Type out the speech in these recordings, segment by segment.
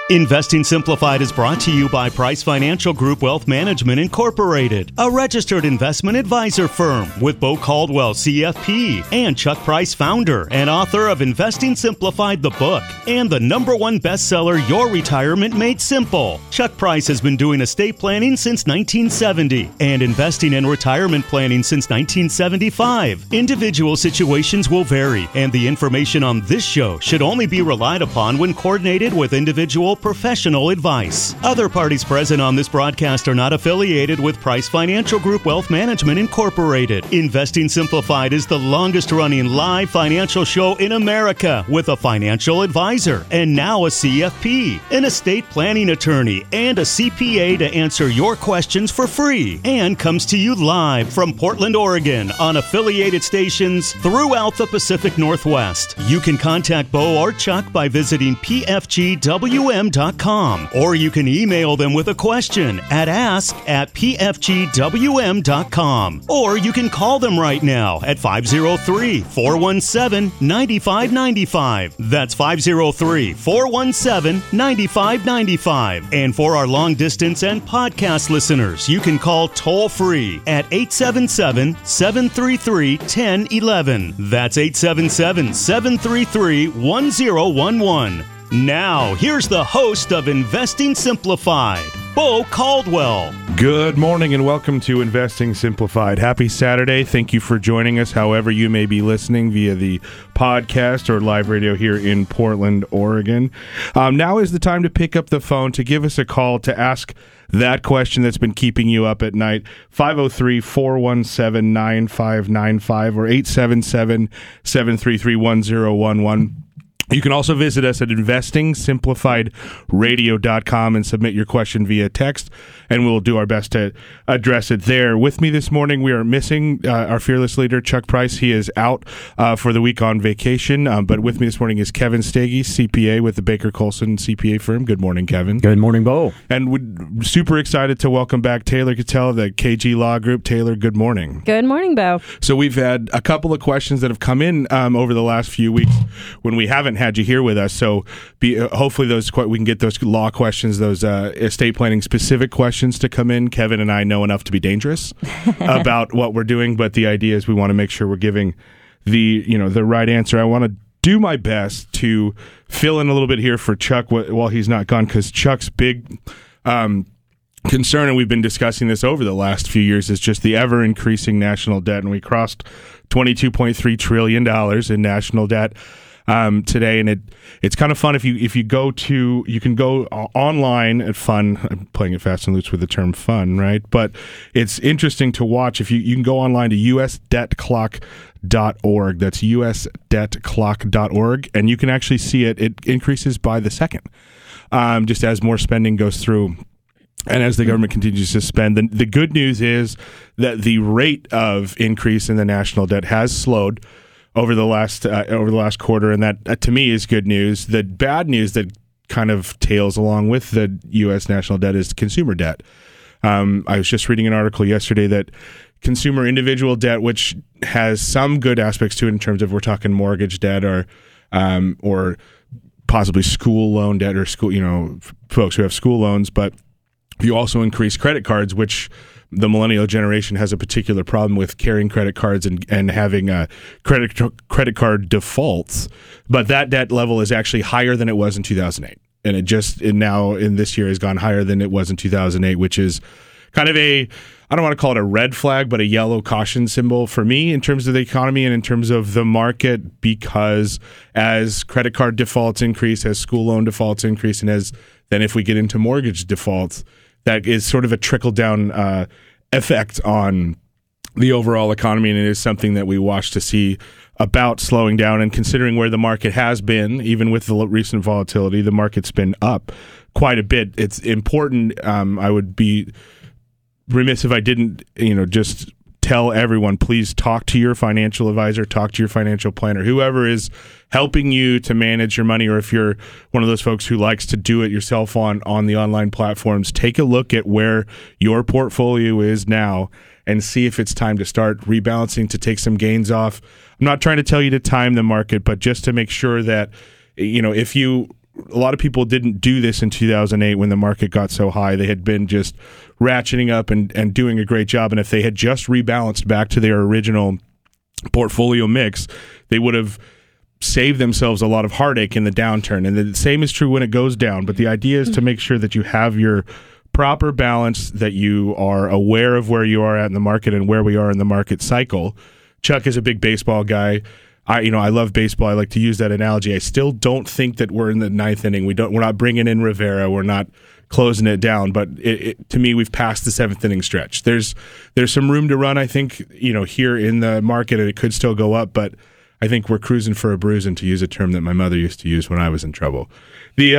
Investing Simplified is brought to you by Price Financial Group Wealth Management Incorporated, a registered investment advisor firm with Bo Caldwell, CFP, and Chuck Price, founder and author of Investing Simplified, the book, and the #1 bestseller, Your Retirement Made Simple. Chuck Price has been doing estate planning since 1970 and investing in retirement planning since 1975. Individual situations will vary, and the information on this show should only be relied upon when coordinated with individual professional advice. Other parties present on this broadcast are not affiliated with Price Financial Group Wealth Management Incorporated. Investing Simplified is the longest-running live financial show in America with a financial advisor and now a CFP, an estate planning attorney, and a CPA to answer your questions for free, and comes to you live from Portland, Oregon on affiliated stations throughout the Pacific Northwest. You can contact Bo or Chuck by visiting pfgwm.com, or you can email them with a question at ask@pfgwm.com, or you can call them right now at 503-417-9595. That's 503-417-9595. And for our long distance and podcast listeners, you can call toll free at 877-733-1011. That's 877-733-1011. Now, here's the host of Investing Simplified, Bo Caldwell. Good morning and welcome to Investing Simplified. Happy Saturday. Thank you for joining us, however you may be listening via the podcast or live radio here in Portland, Oregon. Now is the time to pick up the phone, to give us a call, to ask that question that's been keeping you up at night. 503-417-9595 or 877-733-1011. You can also visit us at investingsimplifiedradio.com and submit your question via text, and we'll do our best to address it there. With me this morning, we are missing our fearless leader, Chuck Price. He is out for the week on vacation, but with me this morning is Kevin Stege, CPA with the Baker Colson CPA firm. Good morning, Kevin. Good morning, Bo. And we're super excited to welcome back Taylor Cattell of the KG Law Group. Taylor, good morning. Good morning, Bo. So we've had a couple of questions that have come in over the last few weeks when we haven't had you here with us. So hopefully we can get those law questions, those estate planning specific questions to come in. Kevin and I know enough to be dangerous about what we're doing, but the idea is we want to make sure we're giving the right answer. I want to do my best to fill in a little bit here for Chuck while he's not gone, because Chuck's big concern, and we've been discussing this over the last few years, is just the ever-increasing national debt, and we crossed $22.3 trillion in national debt today, and it's kind of fun if you go to, you can go online at fun. I'm playing it fast and loose with the term fun, right? But it's interesting to watch. If you can go online to usdebtclock.org. That's usdebtclock.org, and you can actually see it. It increases by the second, just as more spending goes through. And as the government continues to spend, the good news is that the rate of increase in the national debt has slowed over the last quarter, and that to me is good news. The bad news that kind of tails along with the U.S. national debt is consumer debt. I was just reading an article yesterday that consumer individual debt, which has some good aspects to it in terms of, we're talking mortgage debt or possibly school loan debt, or school, folks who have school loans, but you also increase credit cards, which the millennial generation has a particular problem with, carrying credit cards and having credit card defaults. But that debt level is actually higher than it was in 2008. And it now in this year has gone higher than it was in 2008, which is kind of I don't want to call it a red flag, but a yellow caution symbol for me in terms of the economy and in terms of the market, because as credit card defaults increase, as school loan defaults increase, and then if we get into mortgage defaults, that is sort of a trickle-down effect on the overall economy, and it is something that we watch to see about slowing down. And considering where the market has been, even with the recent volatility, the market's been up quite a bit. It's important. I would be remiss if I didn't, just tell everyone, please talk to your financial advisor, talk to your financial planner, whoever is helping you to manage your money, or if you're one of those folks who likes to do it yourself on the online platforms, take a look at where your portfolio is now and see if it's time to start rebalancing, to take some gains off. I'm not trying to tell you to time the market, but just to make sure that, if you a lot of people didn't do this in 2008 when the market got so high. They had been just ratcheting up and doing a great job. And if they had just rebalanced back to their original portfolio mix, they would have saved themselves a lot of heartache in the downturn. And the same is true when it goes down. But the idea is to make sure that you have your proper balance, that you are aware of where you are at in the market and where we are in the market cycle. Chuck is a big baseball guy. I love baseball. I like to use that analogy. I still don't think that we're in the ninth inning. We're not bringing in Rivera. We're not closing it down. But to me, we've passed the seventh inning stretch. There's some room to run, I think, here in the market, and it could still go up. But I think we're cruising for a bruising, to use a term that my mother used to use when I was in trouble. The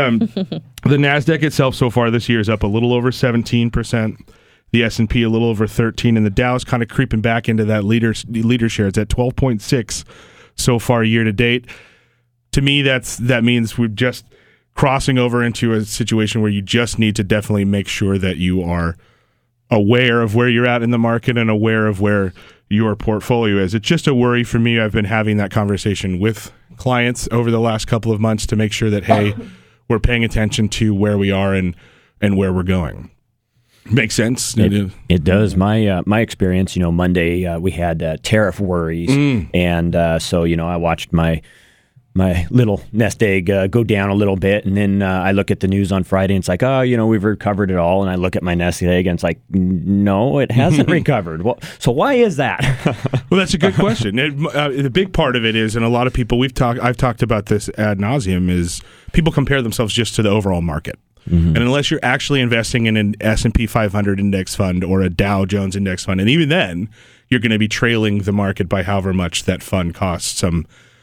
NASDAQ itself so far this year is up a little over 17%. The S&P a little over 13%, and the Dow is kind of creeping back into that leader share. It's at 12.6 so far year to date. To me, that means we're just crossing over into a situation where you just need to definitely make sure that you are aware of where you're at in the market and aware of where your portfolio is. It's just a worry for me. I've been having that conversation with clients over the last couple of months to make sure that, hey, we're paying attention to where we are and where we're going. Makes sense. It does. My experience, Monday we had tariff worries, and so I watched my little nest egg go down a little bit, and then I look at the news on Friday, and it's like, we've recovered it all, and I look at my nest egg, and it's like, no, it hasn't recovered. Well, so why is that? Well, that's a good question. The big part of it is, and a lot of people I've talked about this ad nauseum, is people compare themselves just to the overall market. Mm-hmm. And unless you're actually investing in an S&P 500 index fund or a Dow Jones index fund, and even then, you're going to be trailing the market by however much that fund costs, some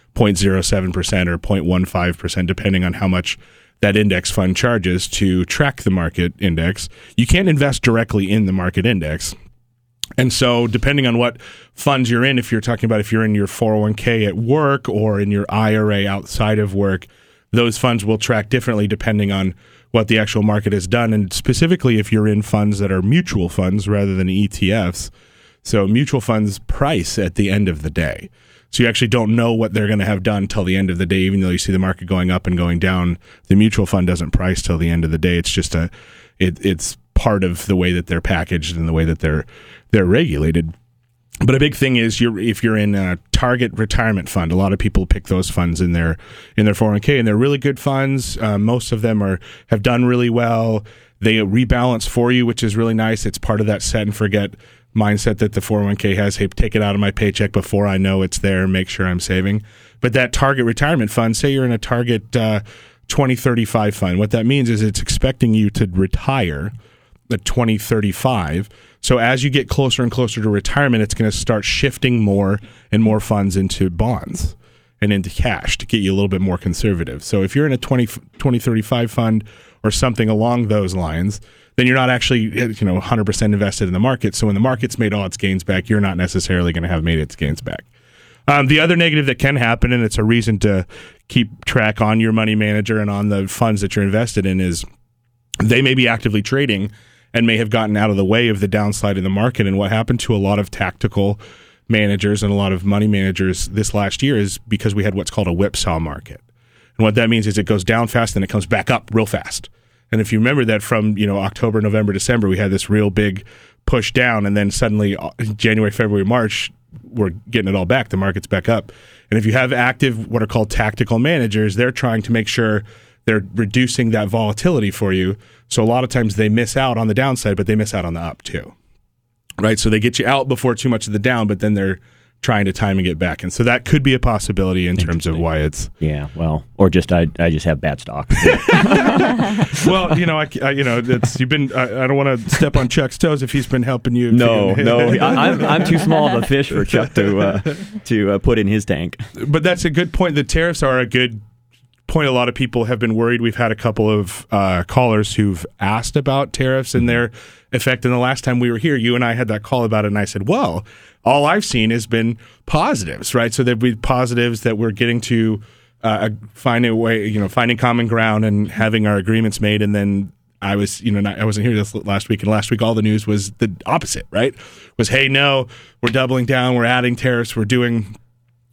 0.07% or 0.15%, depending on how much that index fund charges to track the market index. You can't invest directly in the market index. And so depending on what funds you're in, if you're in your 401k at work or in your IRA outside of work, those funds will track differently depending on what the actual market has done. And specifically if you're in funds that are mutual funds rather than ETFs. So mutual funds price at the end of the day. So you actually don't know what they're going to have done till the end of the day, even though you see the market going up and going down. The mutual fund doesn't price till the end of the day. It's just it's part of the way that they're packaged and the way that they're regulated. But a big thing is if you're in a target retirement fund, a lot of people pick those funds in their 401k, and they're really good funds. Most of them have done really well. They rebalance for you, which is really nice. It's part of that set and forget mindset that the 401k has. Hey, take it out of my paycheck before I know it's there, make sure I'm saving. But that target retirement fund, say you're in a target 2035 fund, what that means is it's expecting you to retire at 2035. So as you get closer and closer to retirement, it's going to start shifting more and more funds into bonds and into cash to get you a little bit more conservative. So if you're in a 2035 fund or something along those lines, then you're not actually 100% invested in the market. So when the market's made all its gains back, you're not necessarily going to have made its gains back. The other negative that can happen, and it's a reason to keep track on your money manager and on the funds that you're invested in, is they may be actively trading and may have gotten out of the way of the downside in the market. And what happened to a lot of tactical managers and a lot of money managers this last year is because we had what's called a whipsaw market. And what that means is it goes down fast and it comes back up real fast. And if you remember that from October, November, December, we had this real big push down, and then suddenly January, February, March, we're getting it all back. The market's back up. And if you have active, what are called tactical managers, they're trying to make sure they're reducing that volatility for you. So a lot of times they miss out on the downside, but they miss out on the up too. Right? So they get you out before too much of the down, but then they're trying to time and get back. And so that could be a possibility in terms of why it's... Yeah, well, or just I just have bad stock. Well, you've been... I don't want to step on Chuck's toes if he's been helping you. No, I'm too small of a fish for Chuck to put in his tank. But that's a good point. The tariffs are a good point. A lot of people have been worried. We've had a couple of callers who've asked about tariffs and their effect. And the last time we were here, you and I had that call about it, and I said, well, all I've seen has been positives, right? So there'd be positives that we're getting to find a way, finding common ground and having our agreements made. And then I wasn't here this last week, and last week all the news was the opposite, right? Was, hey, no, we're doubling down, we're adding tariffs, we're doing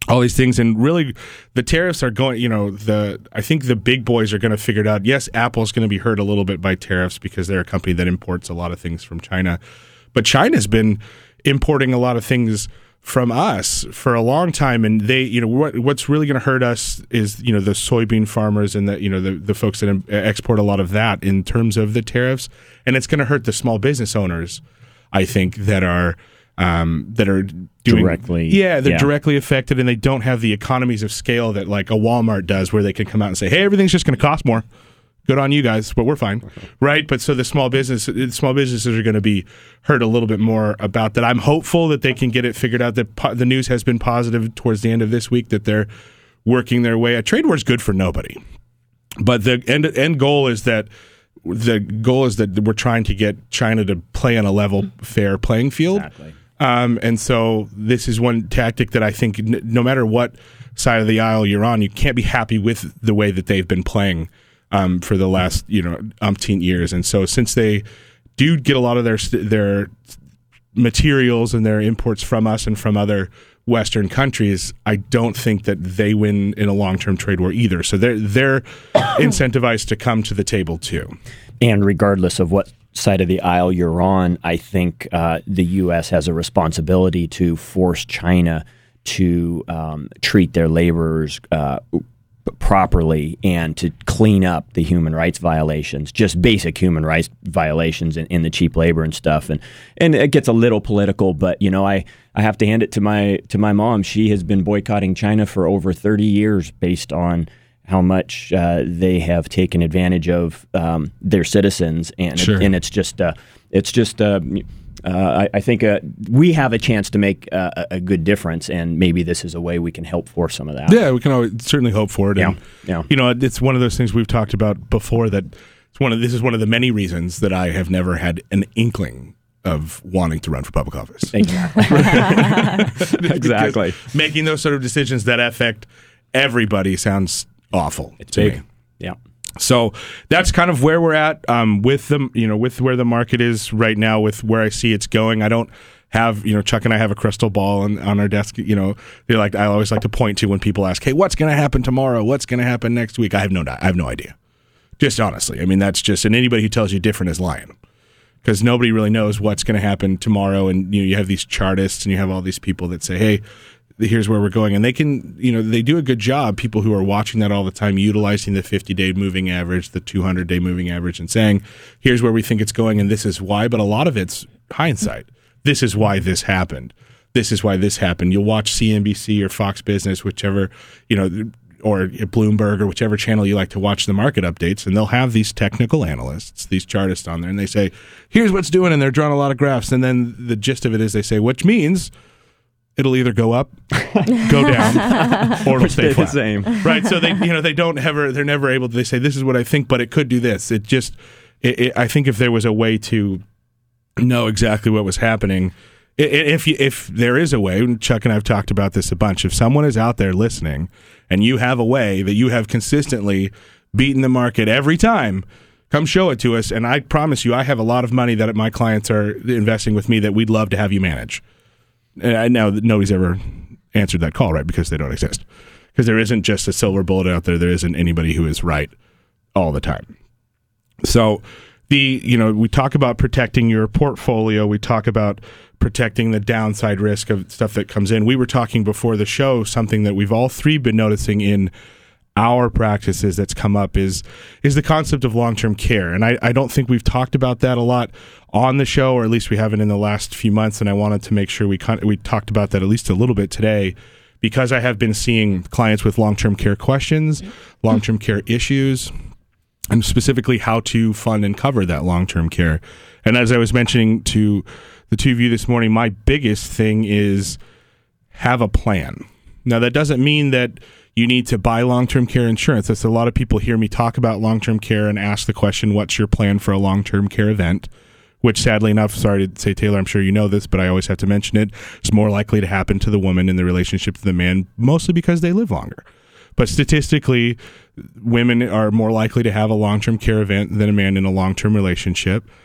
all these things, and really the tariffs are going, I think the big boys are going to figure it out. Yes, Apple's going to be hurt a little bit by tariffs because they're a company that imports a lot of things from China. But China's been importing a lot of things from us for a long time, and they, what's really going to hurt us is, the soybean farmers and the folks that export a lot of that in terms of the tariffs, and it's going to hurt the small business owners, I think, that are doing directly, directly affected, and they don't have the economies of scale that like a Walmart does, where they can come out and say, "Hey, everything's just going to cost more. Good on you guys, but we're fine," right? But so the small businesses are going to be hurt a little bit more about that. I'm hopeful that they can get it figured out. That the news has been positive towards the end of this week that they're working their way. A trade war is good for nobody, but the end goal is that. The goal is that we're trying to get China to play on a level, fair playing field. Exactly. And so this is one tactic that I think no matter what side of the aisle you're on, you can't be happy with the way that they've been playing for the last umpteen years. And so since they do get a lot of their materials and their imports from us and from other Western countries, I don't think that they win in a long-term trade war either. So they're incentivized to come to the table too. And regardless of what side of the aisle you're on, I think the U.S. has a responsibility to force China to treat their laborers properly and to clean up the human rights violations, just basic human rights violations in the cheap labor and stuff. And it gets a little political, but I have to hand it to my mom. She has been boycotting China for over 30 years based on how much they have taken advantage of their citizens, and sure. And it's just I think we have a chance to make a good difference, and maybe this is a way we can help for some of that. Yeah, we can always certainly hope for it. And, yeah. It's one of those things we've talked about before, that this is one of the many reasons that I have never had an inkling of wanting to run for public office. Exactly. Making those sort of decisions that affect everybody sounds awful. It's big. Me. Yeah. So that's kind of where we're at with them, with where the market is right now, with where I see it's going. I don't have, Chuck and I have a crystal ball on our desk. I always like to point to when people ask, "Hey, what's going to happen tomorrow? What's going to happen next week?" I have no idea. Just honestly, that's just, and anybody who tells you different is lying, because nobody really knows what's going to happen tomorrow. And you have these chartists and you have all these people that say, "Hey, here's where we're going," and they can, they do a good job. People who are watching that all the time, utilizing the 50-day moving average, the 200-day moving average, and saying, "Here's where we think it's going, and this is why." But a lot of it's hindsight. This is why this happened. This is why this happened. You'll watch CNBC or Fox Business, whichever, or Bloomberg or whichever channel you like to watch the market updates, and they'll have these technical analysts, these chartists on there, and they say, "Here's what's doing," and they're drawing a lot of graphs, and then the gist of it is they say, which means it'll either go up, go down, or it'll stay flat. The same. Right? So they're never able to, they say, "This is what I think, but it could do this." I think if there was a way to know exactly what was happening, if there is a way, and Chuck and I have talked about this a bunch, if someone is out there listening and you have a way that you have consistently beaten the market every time, come show it to us. And I promise you, I have a lot of money that my clients are investing with me that we'd love to have you manage. And I know that nobody's ever answered that call, right? Because they don't exist. Because there isn't just a silver bullet out there. There isn't anybody who is right all the time. So we talk about protecting your portfolio. We talk about protecting the downside risk of stuff that comes in. We were talking before the show, something that we've all three been noticing in our practices that's come up is the concept of long-term care. And I don't think we've talked about that a lot on the show, or at least we haven't in the last few months. And I wanted to make sure we talked about that at least a little bit today, because I have been seeing clients with long-term care questions, long-term care issues, and specifically how to fund and cover that long-term care. And as I was mentioning to the two of you this morning, my biggest thing is have a plan. Now, that doesn't mean that you need to buy long-term care insurance. That's a lot of people hear me talk about long-term care and ask the question, "What's your plan for a long-term care event?" Which, sadly enough, sorry to say, Taylor, I'm sure you know this, but I always have to mention it, it's more likely to happen to the woman in the relationship to the man, mostly because they live longer. But statistically, women are more likely to have a long-term care event than a man in a long-term relationship.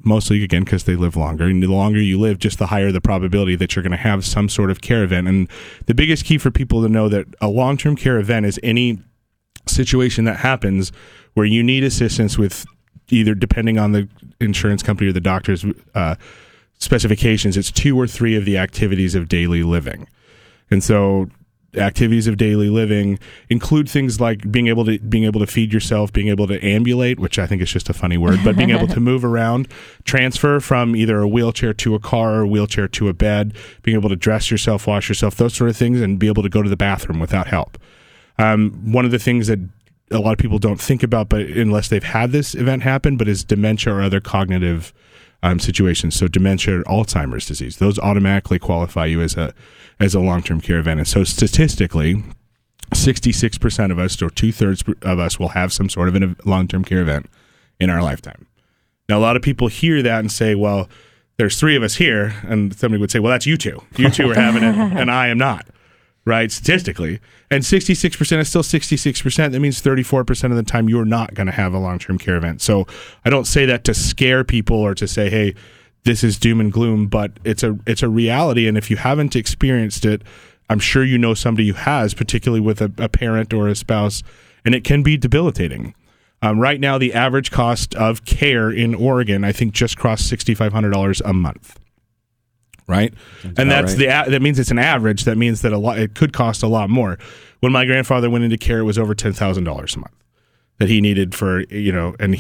mostly, again, because they live longer. And the longer you live, just the higher the probability that you're going to have some sort of care event. And the biggest key for people to know that a long-term care event is any situation that happens where you need assistance with either, depending on the insurance company or the doctor's specifications, it's 2 or 3 of the activities of daily living. And so activities of daily living include things like being able to feed yourself, being able to ambulate, which I think is just a funny word, but being able to move around, transfer from either a wheelchair to a car or a wheelchair to a bed, being able to dress yourself, wash yourself, those sort of things, and be able to go to the bathroom without help. One of the things that a lot of people don't think about, but unless they've had this event happen, but is dementia or other cognitive situations. So dementia or Alzheimer's disease, those automatically qualify you as a long-term care event. And so statistically, 66% of us, or 2/3 of us, will have some sort of a long-term care event in our lifetime. Now, a lot of people hear that and say, well, there's 3 of us here. And somebody would say, well, that's you two. You two are having it, and I am not. Right, statistically. And 66% is still 66%. That means 34% of the time you're not going to have a long-term care event. So I don't say that to scare people or to say, hey, this is doom and gloom, but it's a reality. And if you haven't experienced it, I'm sure you know somebody who has, particularly with a parent or a spouse, and it can be debilitating. Right now, the average cost of care in Oregon, I think, just crossed $6,500 a month. Right, and that's right. That means it's an average. That means that it could cost a lot more. When my grandfather went into care, it was over $10,000 a month that he needed for, and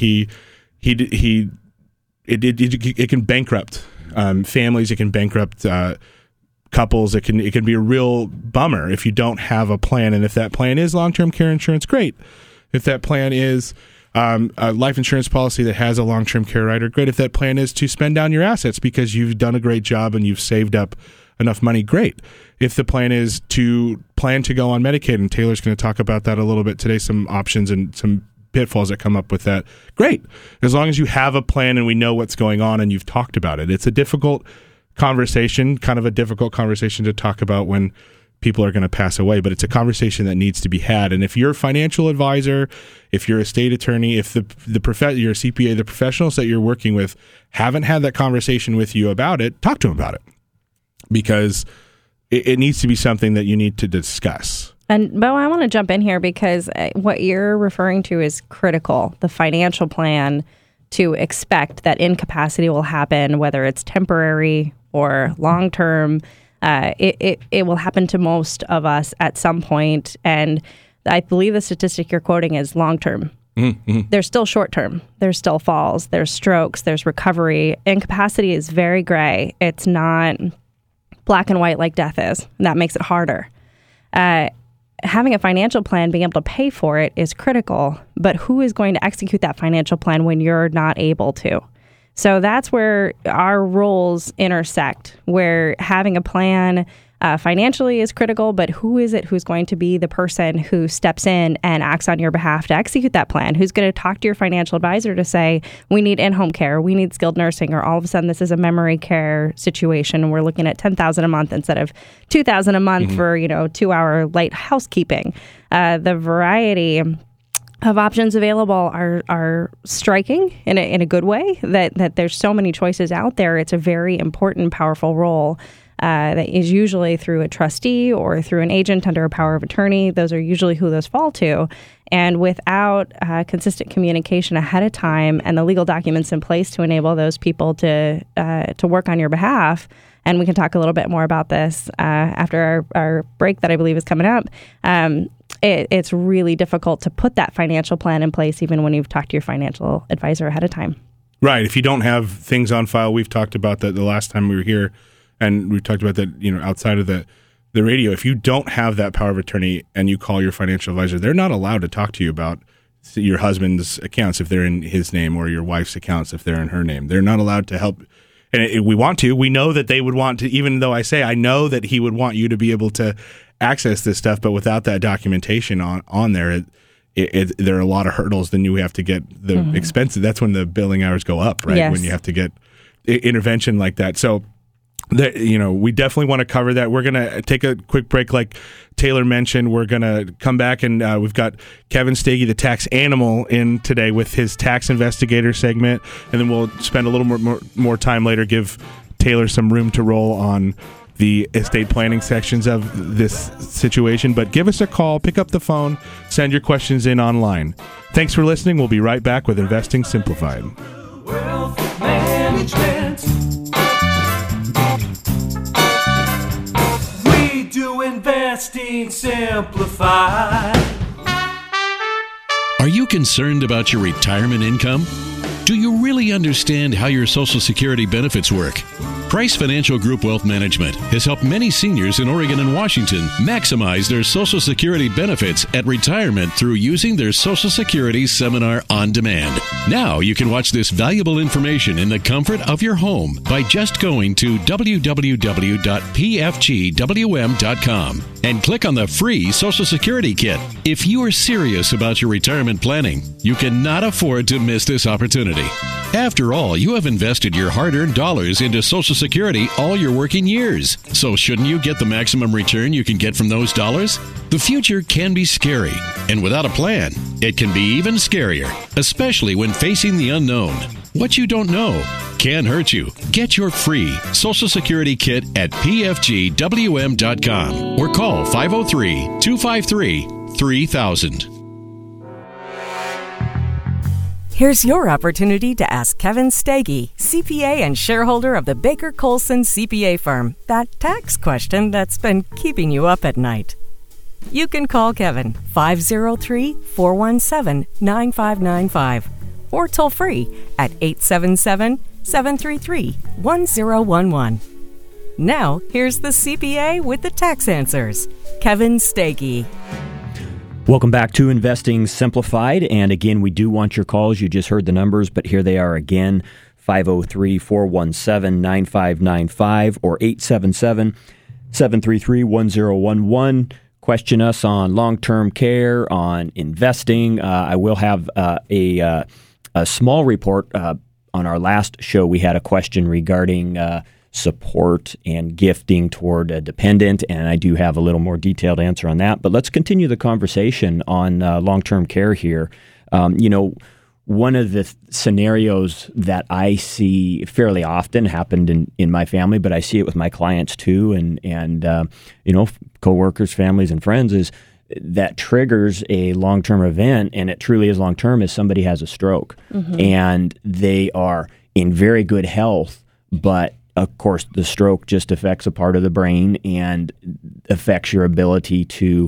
it can bankrupt families. It can bankrupt couples. It can be a real bummer if you don't have a plan. And if that plan is long-term care insurance, great. If that plan is a life insurance policy that has a long-term care rider, great. If that plan is to spend down your assets because you've done a great job and you've saved up enough money, great. If the plan is to plan to go on Medicaid, and Taylor's going to talk about that a little bit today, some options and some pitfalls that come up with that, great. As long as you have a plan and we know what's going on and you've talked about it. It's a difficult conversation, kind of a difficult conversation to talk about when people are going to pass away, but it's a conversation that needs to be had. And if you're a financial advisor, if you're a state attorney, if you're a CPA, the professionals that you're working with haven't had that conversation with you about it, talk to them about it, because it needs to be something that you need to discuss. And Bo, I want to jump in here because what you're referring to is critical. The financial plan to expect that incapacity will happen, whether it's temporary or long-term. It will happen to most of us at some point, and I believe the statistic you're quoting is long-term. Mm-hmm. There's still short-term. There's still falls. There's strokes. There's recovery. Incapacity is very gray. It's not black and white like death is, and that makes it harder. Having a financial plan, being able to pay for it is critical, but who is going to execute that financial plan when you're not able to? So that's where our roles intersect, where having a plan financially is critical, but who is it who's going to be the person who steps in and acts on your behalf to execute that plan? Who's going to talk to your financial advisor to say, we need in-home care, we need skilled nursing, or all of a sudden this is a memory care situation and we're looking at $10,000 a month instead of $2,000 a month for 2-hour light housekeeping. The variety of options available are striking in a good way, that there's so many choices out there. It's a very important, powerful role that is usually through a trustee or through an agent under a power of attorney. Those are usually who those fall to. And without consistent communication ahead of time and the legal documents in place to enable those people to work on your behalf, and we can talk a little bit more about this after our break that I believe is coming up, it's really difficult to put that financial plan in place even when you've talked to your financial advisor ahead of time. Right. If you don't have things on file, we've talked about that the last time we were here, and we've talked about that, outside of the radio. If you don't have that power of attorney and you call your financial advisor, they're not allowed to talk to you about your husband's accounts if they're in his name, or your wife's accounts if they're in her name. They're not allowed to help. And we know that they would want to, even though I know that he would want you to be able to access this stuff, but without that documentation on there, there are a lot of hurdles. Then you have to get the expenses. That's when the billing hours go up, right? Yes. When you have to get intervention like that. So we definitely want to cover that. We're going to take a quick break, like Taylor mentioned. We're going to come back, and we've got Kevin Stege, the tax animal, in today with his tax investigator segment, and then we'll spend a little more time later, give Taylor some room to roll on the estate planning sections of this situation. But give us a call, pick up the phone, send your questions in online. Thanks for listening. We'll be right back with Investing Simplified. Wealth Management. We do Investing Simplified. Are you concerned about your retirement income? Do you really understand how your Social Security benefits work? Price Financial Group Wealth Management has helped many seniors in Oregon and Washington maximize their Social Security benefits at retirement through using their Social Security Seminar on demand. Now you can watch this valuable information in the comfort of your home by just going to www.pfgwm.com and click on the free Social Security Kit. If you are serious about your retirement planning, you cannot afford to miss this opportunity. After all, you have invested your hard-earned dollars into Social Security all your working years. So shouldn't you get the maximum return you can get from those dollars? The future can be scary, and without a plan, it can be even scarier, especially when facing the unknown. What you don't know can hurt you. Get your free Social Security Kit at pfgwm.com or call 503-253-3000. Here's your opportunity to ask Kevin Stege, CPA and shareholder of the Baker Colson CPA firm, that tax question that's been keeping you up at night. You can call Kevin 503-417-9595 or toll free at 877-733-1011. Now, here's the CPA with the tax answers, Kevin Stege. Welcome back to Investing Simplified. And again, we do want your calls. You just heard the numbers, but here they are again, 503-417-9595 or 877-733-1011. Question us on long-term care, on investing. I will have a small report. On our last show, we had a question regarding support and gifting toward a dependent, and I do have a little more detailed answer on that. But let's continue the conversation on long-term care here. One of the scenarios that I see fairly often happened in my family, but I see it with my clients too, and coworkers, families, and friends, is that triggers a long-term event, and it truly is long-term, is somebody has a stroke. Mm-hmm. And they are in very good health, but of course, the stroke just affects a part of the brain and affects your ability to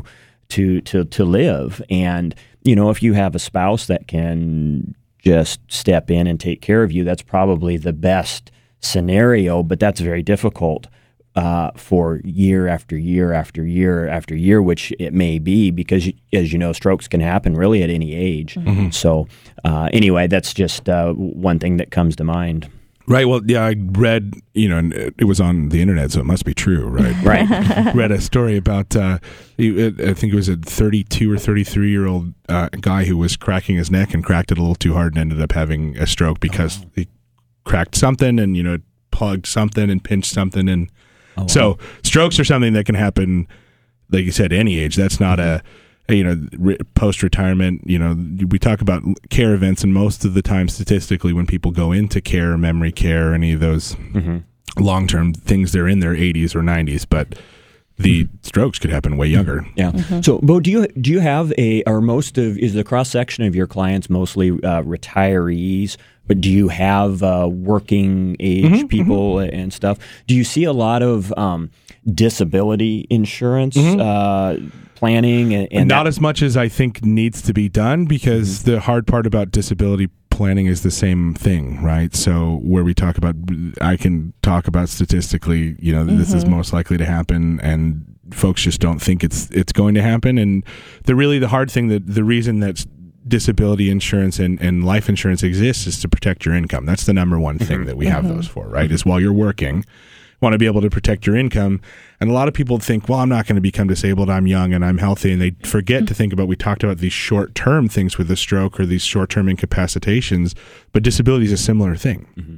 live. And, if you have a spouse that can just step in and take care of you, that's probably the best scenario, but that's very difficult for year after year after year after year, which it may be because, as you know, strokes can happen really at any age. Mm-hmm. So anyway, that's just one thing that comes to mind. Right. Well, yeah, I read, and it was on the internet, so it must be true, right? Right. Read a story about, I think it was a 32 or 33-year-old guy who was cracking his neck and cracked it a little too hard and ended up having a stroke because he cracked something and, plugged something and pinched something. And so strokes are something that can happen, like you said, any age. That's not post-retirement, we talk about care events, and most of the time, statistically, when people go into care, memory care, any of those long-term things, they're in their 80s or 90s, but the strokes could happen way younger. Yeah. Mm-hmm. So, Bo, do you have is the cross-section of your clients mostly retirees, but do you have working age people and stuff? Do you see a lot of disability insurance planning? And not as much as I think needs to be done, because the hard part about disability planning is the same thing, right? So where we talk about, I can talk about statistically, this is most likely to happen, and folks just don't think it's going to happen. And the hard thing, the reason that disability insurance and life insurance exists is to protect your income. That's the number one thing that we have those for, right? Is while you're working, want to be able to protect your income. And a lot of people think, well, I'm not going to become disabled. I'm young and I'm healthy. And they forget to think about, we talked about these short-term things with a stroke or these short-term incapacitations, but disability is a similar thing. Mm-hmm.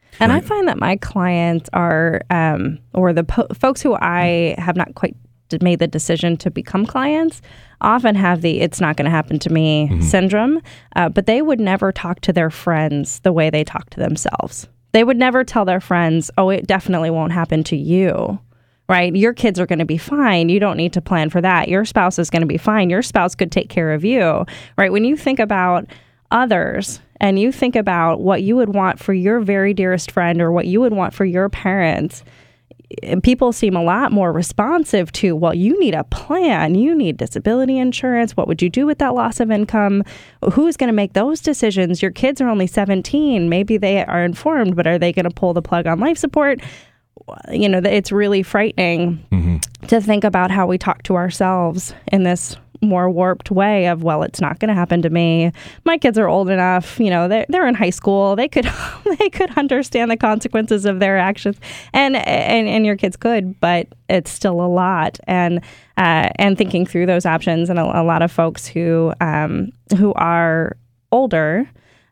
And I find that my clients are, or the folks who I have not quite made the decision to become clients, often have the "it's not going to happen to me" syndrome, but they would never talk to their friends the way they talk to themselves. They would never tell their friends, "Oh, it definitely won't happen to you." Right? Your kids are going to be fine. You don't need to plan for that. Your spouse is going to be fine. Your spouse could take care of you. Right? When you think about others and you think about what you would want for your very dearest friend or what you would want for your parents, people seem a lot more responsive to, well, you need a plan. You need disability insurance. What would you do with that loss of income? Who's going to make those decisions? Your kids are only 17. Maybe they are informed, but are they going to pull the plug on life support? You know, it's really frightening to think about how we talk to ourselves in this more warped way of, well, it's not going to happen to me. My kids are old enough, you know, they're in high school. They could understand the consequences of their actions, and your kids could, but it's still a lot. And thinking through those options, and a lot of folks who are older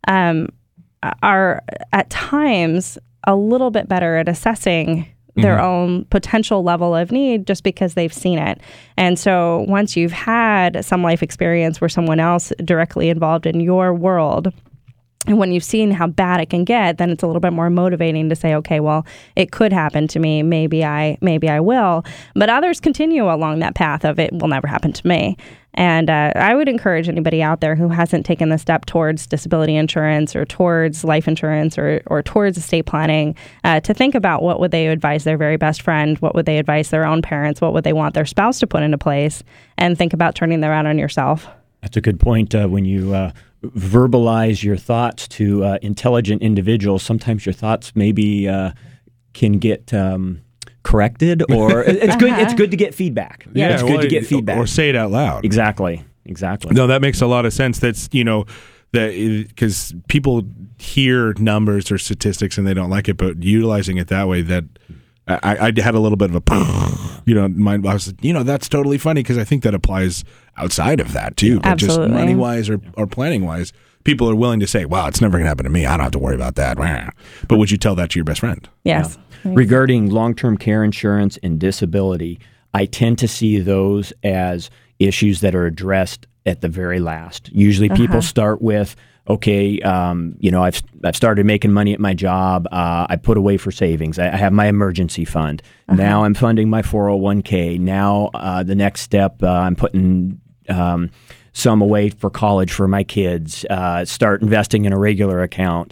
are at times a little bit better at assessing their own potential level of need just because they've seen it. And so once you've had some life experience where someone else directly involved in your world, and when you've seen how bad it can get, then it's a little bit more motivating to say, okay, well, it could happen to me. Maybe I will. But others continue along that path of it will never happen to me. And I would encourage anybody out there who hasn't taken the step towards disability insurance or towards life insurance or towards estate planning to think about what would they advise their very best friend, what would they advise their own parents, what would they want their spouse to put into place, and think about turning that around on yourself. That's a good point. When you verbalize your thoughts to intelligent individuals, sometimes your thoughts maybe can get corrected, or it's good. It's good to get feedback. Yeah, it's good to get feedback or say it out loud. Exactly. No, that makes a lot of sense. That's that because people hear numbers or statistics and they don't like it, but utilizing it that way, that I had a little bit of a mind. I was that's totally funny because I think that applies outside of that too. But Absolutely. Just money wise or planning wise, people are willing to say, "Wow, it's never going to happen to me. I don't have to worry about that." But would you tell that to your best friend? Yes. Yeah. Regarding long-term care insurance and disability, I tend to see those as issues that are addressed at the very last. Usually people start with, okay, I've started making money at my job. I put away for savings. I have my emergency fund. Now I'm funding my 401k. Now the next step, I'm putting some away for college for my kids. Start investing in a regular account.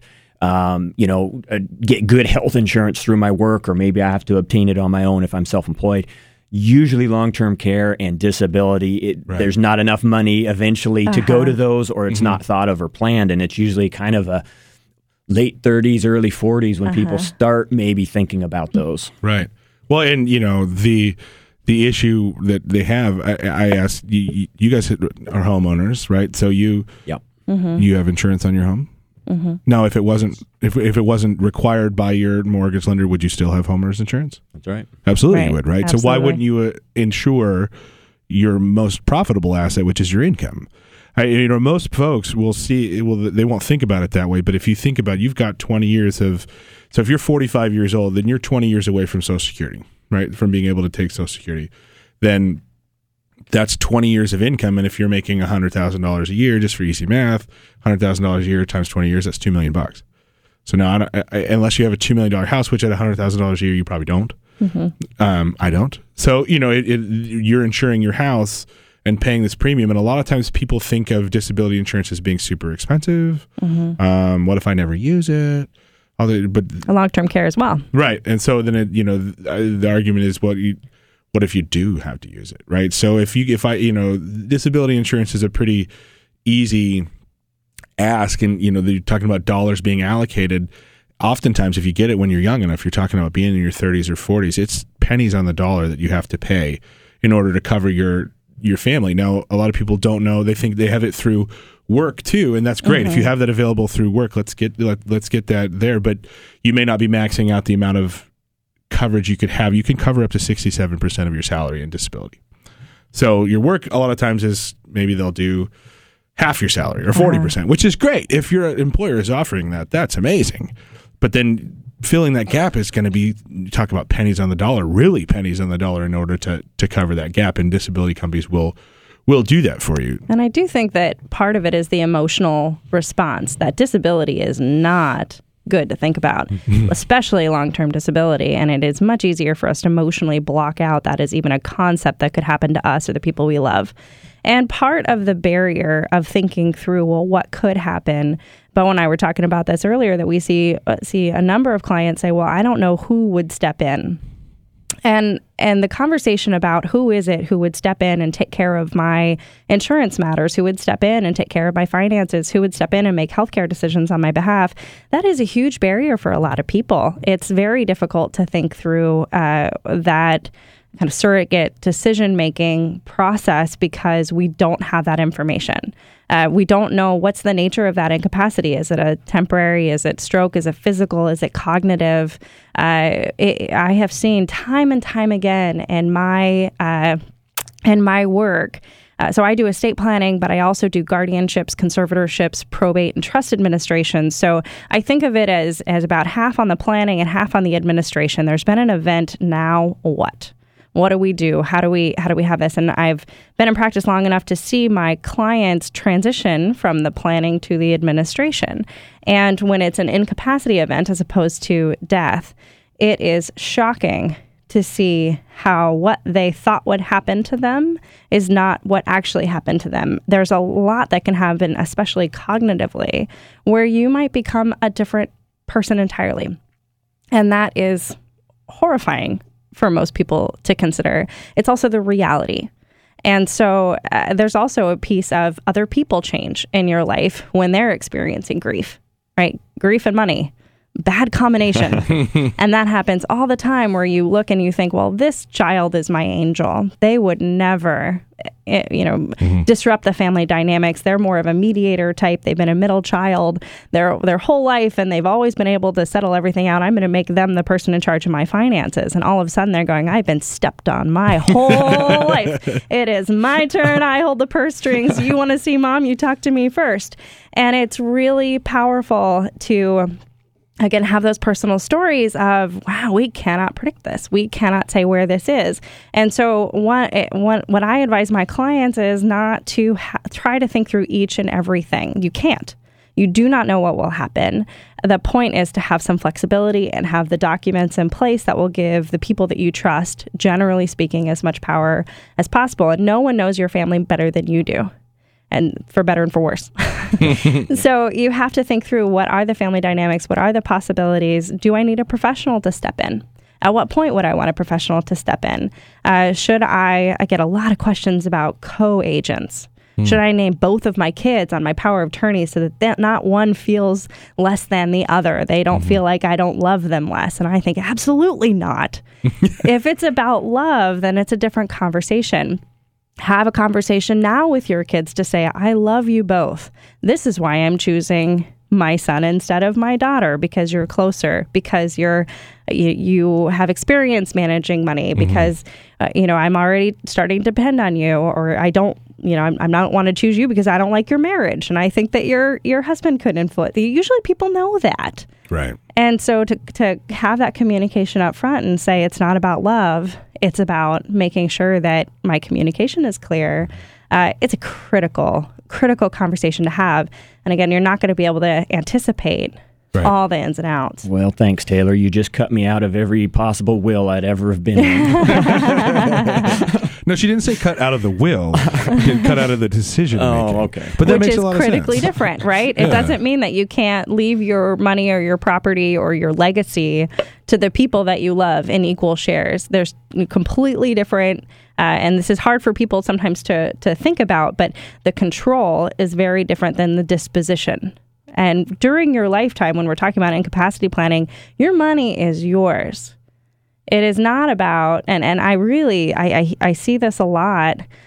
Get good health insurance through my work, or maybe I have to obtain it on my own if I'm self-employed. Usually long-term care and disability, there's not enough money eventually to go to those, or it's not thought of or planned, and it's usually kind of a late 30s, early 40s when people start maybe thinking about those. Right. Well, and the issue that they have, I asked, you guys are homeowners, right? So you have insurance on your home? Now, if it wasn't required by your mortgage lender, would you still have homeowners insurance? That's right. Absolutely, Right. you would, right? Absolutely. So why wouldn't you insure your most profitable asset, which is your income? Most folks will see. They won't think about it that way. But if you think about it, you've got 20 years of. So if you're 45 years old, then you're 20 years away from Social Security, right? From being able to take Social Security, then that's 20 years of income. And if you're making $100,000 a year, just for easy math, $100,000 a year times 20 years, that's $2 million. So now, unless you have a $2 million house, which at $100,000 a year, you probably don't. I don't. So, you're insuring your house and paying this premium. And a lot of times people think of disability insurance as being super expensive. What if I never use it? But Long-term care as well. Right. And so then, the argument is, what if you do have to use it, right? So if disability insurance is a pretty easy ask, and you're talking about dollars being allocated. Oftentimes, if you get it when you're young enough, you're talking about being in your 30s or 40s. It's pennies on the dollar that you have to pay in order to cover your family. Now, a lot of people don't know. They think they have it through work too, and that's great. If you have that available through work, let's get that there. But you may not be maxing out the amount of coverage you could have. You can cover up to 67% of your salary in disability. So your work a lot of times is maybe they'll do half your salary or 40%, which is great. If your employer is offering that, that's amazing. But then filling that gap is going to be, you talk about pennies on the dollar, really pennies on the dollar in order to cover that gap. And disability companies will do that for you. And I do think that part of it is the emotional response, that disability is not good to think about, especially long-term disability. And it is much easier for us to emotionally block out that is even a concept that could happen to us or the people we love. And part of the barrier of thinking through, well, what could happen? Bo and I were talking about this earlier, that we see a number of clients say, well, I don't know who would step in. And the conversation about who is it who would step in and take care of my insurance matters, who would step in and take care of my finances, who would step in and make healthcare decisions on my behalf, that is a huge barrier for a lot of people. It's very difficult to think through that kind of surrogate decision-making process because we don't have that information. We don't know what's the nature of that incapacity. Is it a temporary? Is it stroke? Is it physical? Is it cognitive? I have seen time and time again in my work. So I do estate planning, but I also do guardianships, conservatorships, probate, and trust administration. So I think of it as about half on the planning and half on the administration. There's been an event. Now what? What do we do? How do we have this? And I've been in practice long enough to see my clients transition from the planning to the administration. And when it's an incapacity event as opposed to death, it is shocking to see how what they thought would happen to them is not what actually happened to them. There's a lot that can happen, especially cognitively, where you might become a different person entirely. And that is horrifying for most people to consider. It's also the reality. And so there's also a piece of other people change in your life when they're experiencing grief, right? Grief and money, bad combination. And that happens all the time where you look and you think, well, this child is my angel. They would never, disrupt the family dynamics. They're more of a mediator type. They've been a middle child their whole life, and they've always been able to settle everything out. I'm going to make them the person in charge of my finances. And all of a sudden they're going, I've been stepped on my whole life. It is my turn. I hold the purse strings. You want to see mom? You talk to me first. And it's really powerful to, again, have those personal stories of, wow, we cannot predict this. We cannot say where this is. And so what I advise my clients is not to try to think through each and everything. You can't. You do not know what will happen. The point is to have some flexibility and have the documents in place that will give the people that you trust, generally speaking, as much power as possible. And no one knows your family better than you do. And for better and for worse. So you have to think through, what are the family dynamics? What are the possibilities? Do I need a professional to step in? At what point would I want a professional to step in? Should I get a lot of questions about co-agents. Should I name both of my kids on my power of attorney so that not one feels less than the other? They don't feel like I don't love them less. And I think absolutely not. If it's about love, then it's a different conversation. Have a conversation now with your kids to say, I love you both. This is why I'm choosing my son instead of my daughter, because you're closer, because you have experience managing money, because I'm already starting to depend on you, or I don't, I'm not want to choose you because I don't like your marriage, and I think that your husband could influence. Usually people know that. Right. And so to have that communication up front and say it's not about love, it's about making sure that my communication is clear. It's a critical conversation to have. And again, you're not going to be able to anticipate all the ins and outs. Well, thanks, Taylor. You just cut me out of every possible will I'd ever have been in. No, she didn't say cut out of the will. Cut out of the decision making. Oh, okay. But that Which makes is a lot of sense. critically different, right? It doesn't mean that you can't leave your money or your property or your legacy to the people that you love in equal shares. There's completely different, and this is hard for people sometimes to think about, but the control is very different than the disposition. And during your lifetime, when we're talking about incapacity planning, your money is yours. It is not about, and I see this a lot,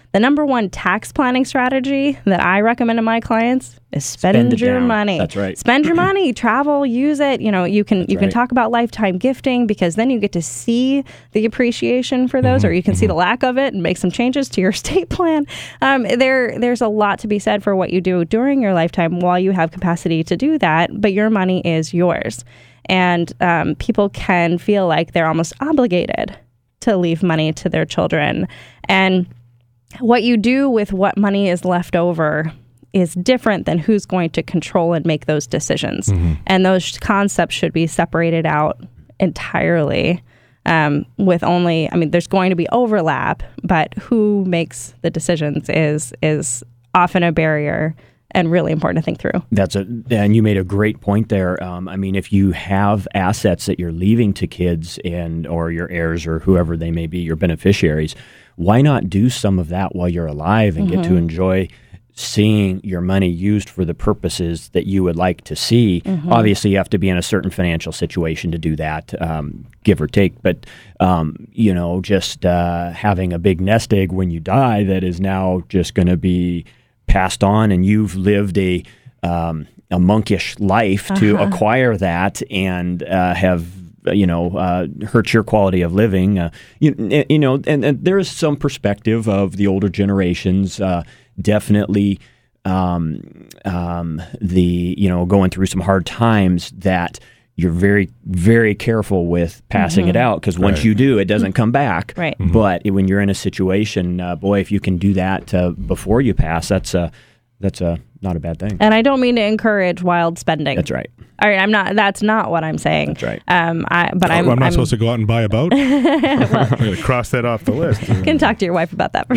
The number one tax planning strategy that I recommend to my clients is spend your money. That's right. Spend your money, travel, use it. You can talk about lifetime gifting, because then you get to see the appreciation for those, or you can see the lack of it and make some changes to your estate plan. There's a lot to be said for what you do during your lifetime while you have capacity to do that, but your money is yours. And people can feel like they're almost obligated to leave money to their children. And what you do with what money is left over is different than who's going to control and make those decisions. And those concepts should be separated out entirely, with only, there's going to be overlap, but who makes the decisions is often a barrier and really important to think through. And you made a great point there. If you have assets that you're leaving to kids or your heirs or whoever they may be, your beneficiaries, why not do some of that while you're alive and get to enjoy seeing your money used for the purposes that you would like to see? Obviously, you have to be in a certain financial situation to do that, give or take. But, just having a big nest egg when you die that is now just going to be passed on, and you've lived a monkish life to acquire that and have hurt your quality of living. And there is some perspective of the older generations, definitely going through some hard times, that you're very, very careful with passing it out, because once you do, it doesn't come back. Right. But when you're in a situation, if you can do that before you pass, that's not a bad thing. And I don't mean to encourage wild spending. That's right. All right, I'm not. That's not what I'm saying. That's right. I'm not supposed to go out and buy a boat. I'm going to cross that off the list. Can talk to your wife about that.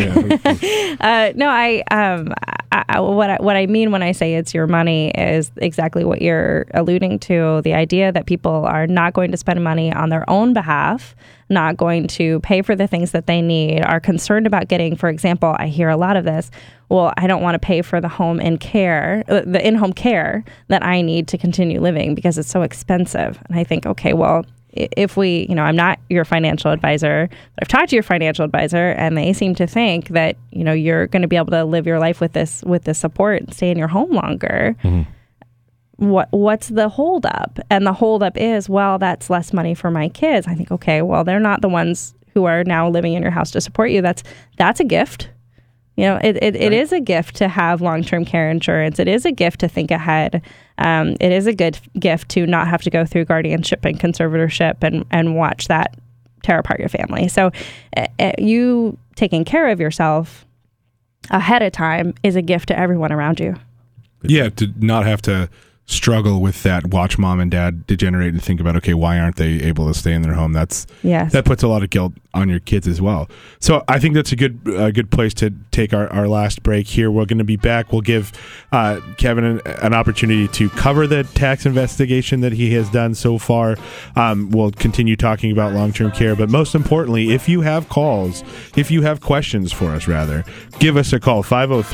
What I mean when I say it's your money is exactly what you're alluding to. The idea that people are not going to spend money on their own behalf, not going to pay for the things that they need, are concerned about getting, for example, I hear a lot of this, well, I don't want to pay for the in-home care that I need to continue living because it's so expensive. And I think, okay, well, if we, I'm not your financial advisor, but I've talked to your financial advisor, and they seem to think that, you're going to be able to live your life with this support and stay in your home longer. What's the holdup? And the holdup is, well, that's less money for my kids. I think, okay, well, they're not the ones who are now living in your house to support you. That's a gift. It is a gift to have long-term care insurance. It is a gift to think ahead. It is a good gift to not have to go through guardianship and conservatorship and watch that tear apart your family. So you taking care of yourself ahead of time is a gift to everyone around you. Yeah, to not have to struggle with that, watch mom and dad degenerate and think about, okay, why aren't they able to stay in their home? That puts a lot of guilt on your kids as well. So I think that's a good place to take our last break here. We're going to be back. We'll give Kevin an opportunity to cover the tax investigation that he has done so far. We'll continue talking about long-term care, but most importantly, if you have questions for us, give us a call,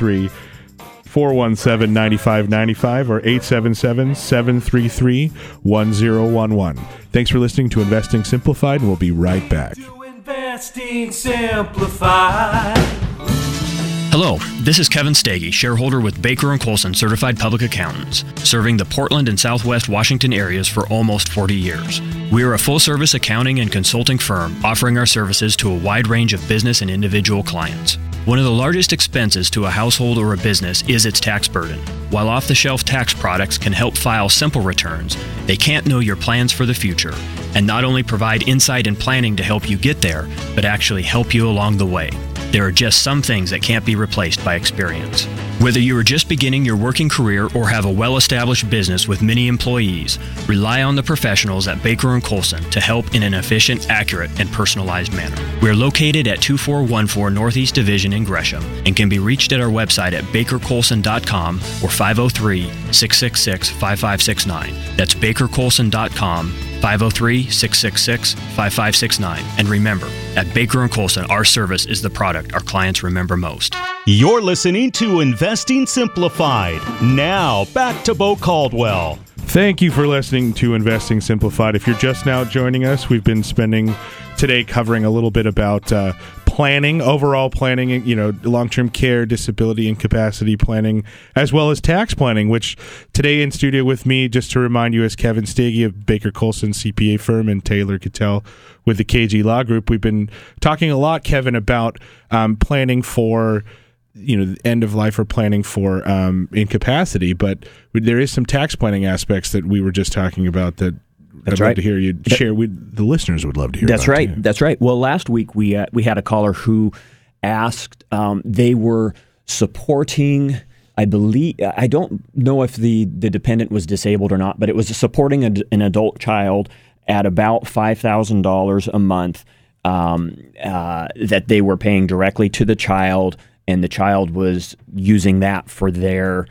503-417-9595 or 877-733-1011. Thanks for listening to Investing Simplified, and we'll be right back. Investing Simplified. Hello, this is Kevin Stege, shareholder with Baker & Colson Certified Public Accountants, serving the Portland and Southwest Washington areas for almost 40 years. We are a full-service accounting and consulting firm offering our services to a wide range of business and individual clients. One of the largest expenses to a household or a business is its tax burden. While off-the-shelf tax products can help file simple returns, they can't know your plans for the future and not only provide insight and planning to help you get there, but actually help you along the way. There are just some things that can't be replaced by experience. Whether you are just beginning your working career or have a well-established business with many employees, rely on the professionals at Baker & Colson to help in an efficient, accurate, and personalized manner. We are located at 2414 Northeast Division in Gresham and can be reached at our website at bakercolson.com or 503-666-5569. That's bakercolson.com, 503-666-5569. And remember, at Baker & Colson, our service is the product our clients remember most. You're listening to Investing Simplified. Now, back to Bo Caldwell. Thank you for listening to Investing Simplified. If you're just now joining us, we've been spending today covering a little bit about planning, overall planning, long-term care, disability, incapacity planning, as well as tax planning, which today in studio with me, just to remind you, is Kevin Stege of Baker Colson CPA firm and Taylor Cattell with the KG Law Group. We've been talking a lot, Kevin, about planning for the end of life or planning for incapacity, but there is some tax planning aspects that we were just talking about that I'd love to hear you share. The listeners would love to hear. That's about right. Too. That's right. Well, last week we had a caller who asked. They were supporting. I believe I don't know if the dependent was disabled or not, but it was supporting an adult child at about $5,000 a month that they were paying directly to the child, and the child was using that for their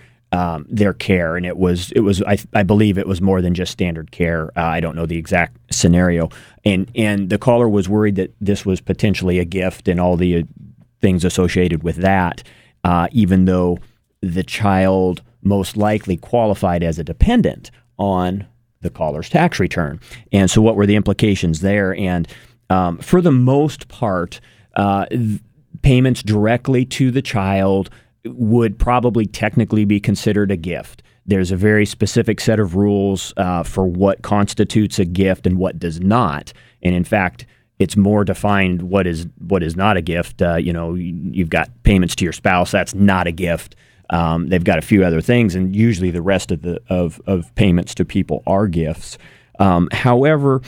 care, and it was I believe it was more than just standard care. I don't know the exact scenario, and the caller was worried that this was potentially a gift and all the things associated with that, even though the child most likely qualified as a dependent on the caller's tax return. And so, what were the implications there? And for the most part, payments directly to the child would probably technically be considered a gift. There's a very specific set of rules for what constitutes a gift and what does not. And in fact, it's more defined what is not a gift. You've got payments to your spouse. That's not a gift. They've got a few other things, and usually the rest of payments to people are gifts. However,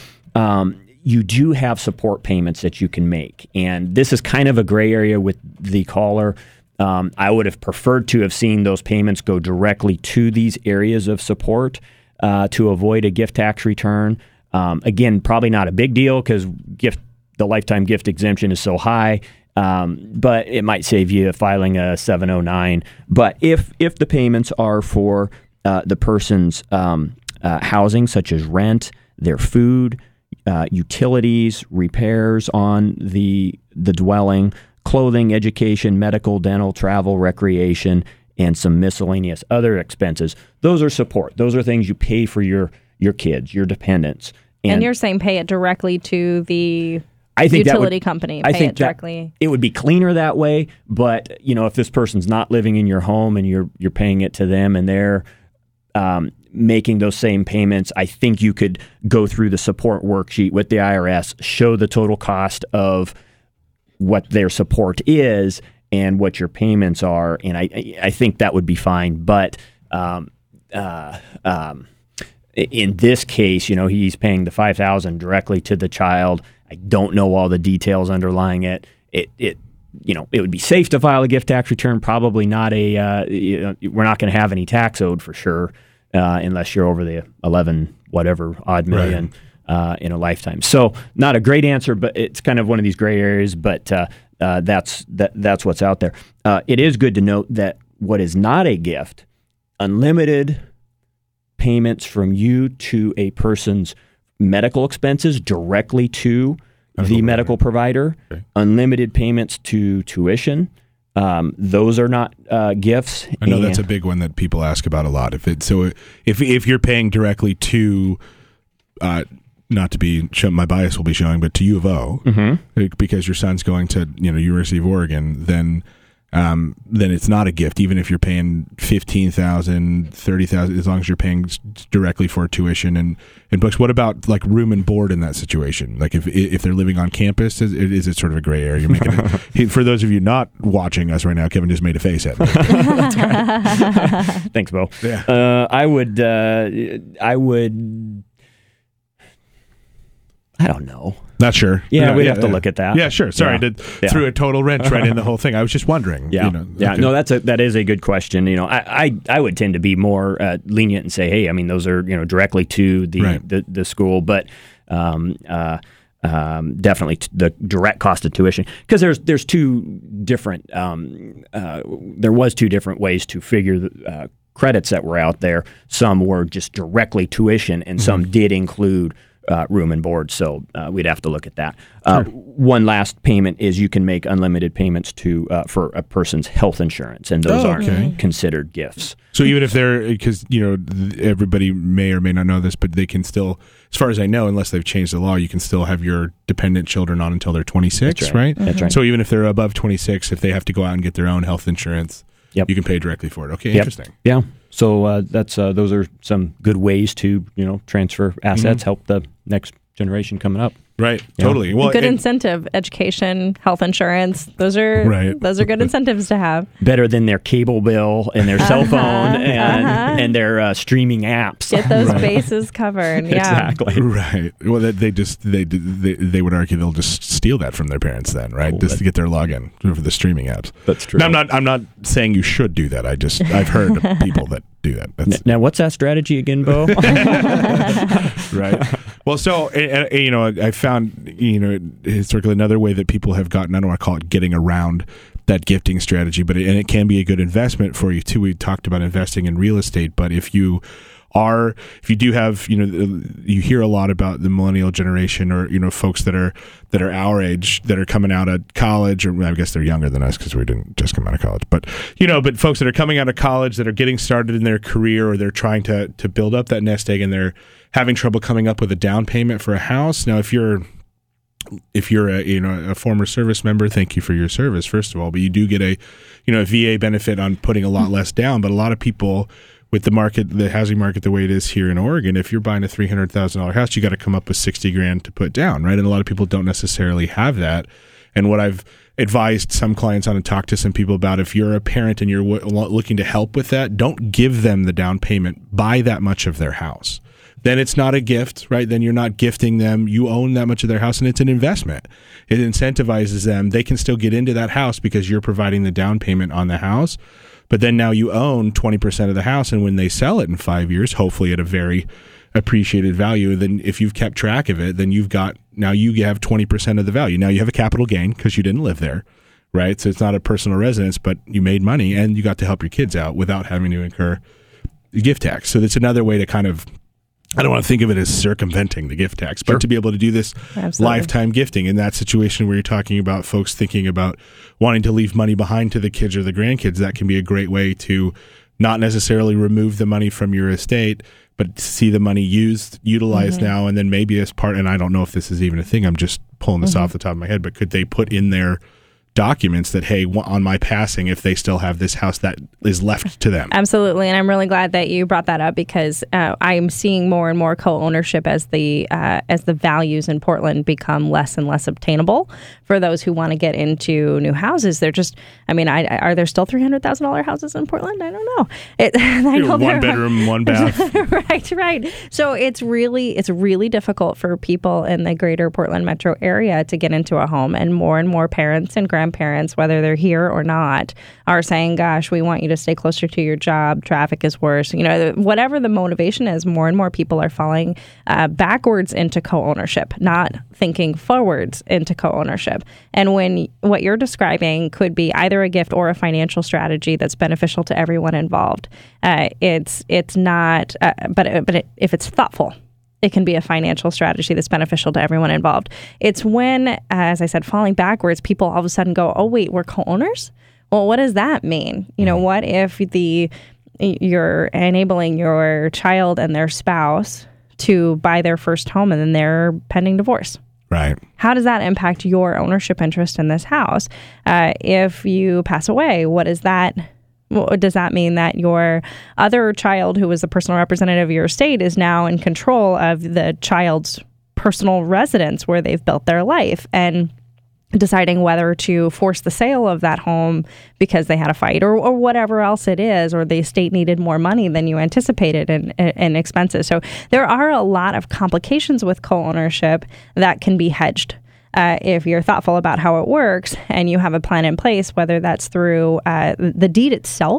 you do have support payments that you can make, and this is kind of a gray area with the caller. I would have preferred to have seen those payments go directly to these areas of support to avoid a gift tax return. Again, probably not a big deal because the lifetime gift exemption is so high, but it might save you filing a 709. But if the payments are for the person's housing, such as rent, their food, utilities, repairs on the dwelling, clothing, education, medical, dental, travel, recreation, and some miscellaneous other expenses. Those are support. Those are things you pay for your kids, your dependents. And you're saying pay it directly to the utility company. I think it directly. It would be cleaner that way. But if this person's not living in your home and you're paying it to them and they're making those same payments, I think you could go through the support worksheet with the IRS, show the total cost of what their support is and what your payments are, and I think that would be fine. But in this case, he's paying the $5,000 directly to the child. I don't know all the details underlying it. It would be safe to file a gift tax return. Probably not we're not going to have any tax owed for sure, unless you're over the 11 whatever odd million. Right. In a lifetime. So not a great answer, but it's kind of one of these gray areas, but that's what's out there. It is good to note that what is not a gift, unlimited payments from you to a person's medical expenses directly to the medical provider, okay. Unlimited payments to tuition, those are not gifts. I know that's a big one that people ask about a lot. If you're paying directly to not to be my bias will be showing, but to U of O, mm-hmm. because your son's going to University of Oregon, then it's not a gift, even if you're paying $15,000, $30,000, as long as you're paying directly for tuition and books. What about like room and board in that situation? Like if they're living on campus, is it sort of a gray area? You're making it, for those of you not watching us right now, Kevin just made a face at me. Thanks, Bo. Yeah. I would. I don't know. Not sure. Yeah, we'd have to look at that. Yeah, sure. Sorry, threw a total wrench right in the whole thing. I was just wondering. Yeah, No, that is a good question. I would tend to be more lenient and say, hey, I mean, those are directly to the school, but definitely the direct cost of tuition, because there's two different. There was two different ways to figure the credits that were out there. Some were just directly tuition, and some did include room and board. So we'd have to look at that. One last payment is you can make unlimited payments for a person's health insurance, and those aren't considered gifts. So even if because everybody may or may not know this, but they can still, as far as I know, unless they've changed the law, you can still have your dependent children on until they're 26, That's right? That's right. So even if they're above 26, if they have to go out and get their own health insurance, you can pay directly for it. Okay, interesting. Yeah. So those are some good ways to transfer assets, help the next generation coming up. Right. Totally. Well, good incentive, education, health insurance. Those are good incentives to have. Better than their cable bill and their cell phone and their streaming apps. Get those bases covered. Yeah. Exactly. Right. Well, they would argue they'll just steal that from their parents then, right? Just to get their login for the streaming apps. That's true. Now, I'm not saying you should do that. I've heard of people that do that. Now, what's that strategy again, Bo? Right. Well, so I found historically another way that people have gotten, I don't want to call it getting around that gifting strategy, but it can be a good investment for you too. We talked about investing in real estate, but if you do have, you hear a lot about the millennial generation or, folks that are our age that are coming out of college, or I guess they're younger than us because we didn't just come out of college, but folks that are coming out of college that are getting started in their career, or they're trying to build up that nest egg and they're having trouble coming up with a down payment for a house. Now, if you're a former service member, thank you for your service, first of all, but you do get a VA benefit on putting a lot less down. But a lot of people, with the housing market the way it is here in Oregon, if you're buying a $300,000 house, you got to come up with $60,000 to put down, right? And a lot of people don't necessarily have that. And what I've advised some clients on and talked to some people about, if you're a parent and you're looking to help with that, don't give them the down payment. Buy that much of their house. Then it's not a gift, right? Then you're not gifting them. You own that much of their house, and it's an investment. It incentivizes them. They can still get into that house because you're providing the down payment on the house. But then now you own 20% of the house, and when they sell it in 5 years, hopefully at a very appreciated value, then if you've kept track of it, then you have 20% of the value. Now you have a capital gain because you didn't live there, right? So it's not a personal residence, but you made money and you got to help your kids out without having to incur gift tax. So that's another way to kind of, I don't want to think of it as circumventing the gift tax, but to be able to do this lifetime gifting in that situation where you're talking about folks thinking about wanting to leave money behind to the kids or the grandkids, that can be a great way to not necessarily remove the money from your estate, but see the money utilized now, and then maybe as part, and I don't know if this is even a thing, I'm just pulling this off the top of my head, but could they put in their documents that, hey, on my passing, if they still have this house, that is left to them? Absolutely. And I'm really glad that you brought that up, because I'm seeing more and more co-ownership as the values in Portland become less and less obtainable for those who want to get into new houses. They're just, are there still $300,000 houses in Portland? I don't know. I know one bedroom, one bath. Right. So it's really difficult for people in the greater Portland metro area to get into a home, and more parents and grandparents, whether they're here or not, are saying, gosh, we want you to stay closer to your job. Traffic is worse. Whatever the motivation is, more and more people are falling backwards into co-ownership, not thinking forwards into co-ownership. And when what you're describing could be either a gift or a financial strategy that's beneficial to everyone involved, it's not, but if it's thoughtful, it can be a financial strategy that's beneficial to everyone involved. It's when, as I said, falling backwards, people all of a sudden go, oh, wait, we're co-owners? Well, what does that mean? What if you're enabling your child and their spouse to buy their first home and then they're pending divorce? Right. How does that impact your ownership interest in this house? If you pass away, what is that? Does that mean that your other child, who was the personal representative of your estate, is now in control of the child's personal residence where they've built their life, and deciding whether to force the sale of that home because they had a fight or whatever else it is, or the estate needed more money than you anticipated in expenses? So there are a lot of complications with co-ownership that can be hedged. If you're thoughtful about how it works and you have a plan in place, whether that's through the deed itself,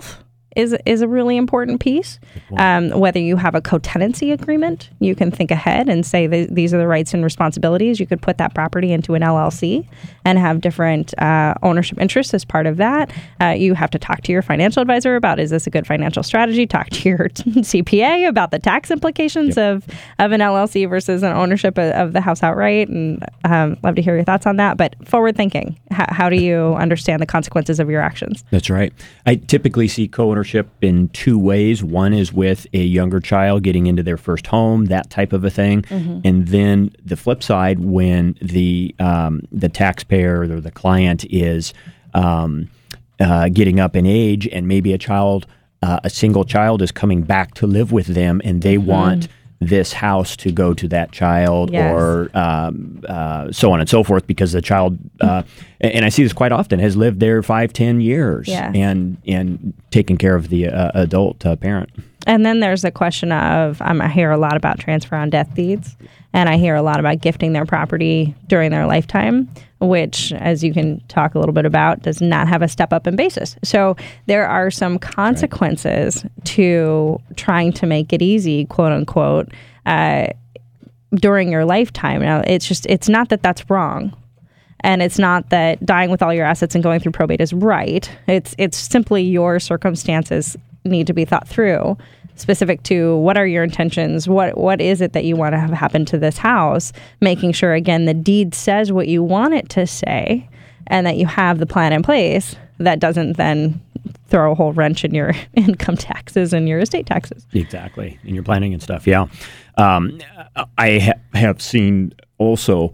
is a really important piece. Whether you have a co-tenancy agreement, you can think ahead and say these are the rights and responsibilities. You could put that property into an LLC and have different ownership interests as part of that. You have to talk to your financial advisor about, is this a good financial strategy? Talk to your CPA about the tax implications of an LLC versus an ownership of the house outright. And love to hear your thoughts on that. But forward thinking, how do you understand the consequences of your actions? That's right. I typically see co-ownership in two ways. One is with a younger child getting into their first home, that type of a thing. And then the flip side, when the taxpayer or the client is getting up in age, and maybe a single child is coming back to live with them, and they want this house to go to that child, or so on and so forth, because the child, and I see this quite often, has lived there 5-10 years and taking care of the adult parent. And then there's the question of, I hear a lot about transfer on death deeds, and I hear a lot about gifting their property during their lifetime, which, as you can talk a little bit about, does not have a step up in basis. So there are some consequences to trying to make it easy, quote unquote, during your lifetime. Now, it's not that that's wrong. And it's not that dying with all your assets and going through probate is right. It's simply your circumstances need to be thought through, specific to what are your intentions, what is it that you want to have happen to this house, making sure, again, the deed says what you want it to say, and that you have the plan in place that doesn't then throw a whole wrench in your income taxes and your estate taxes. Exactly, in your planning and stuff, yeah. I have seen also,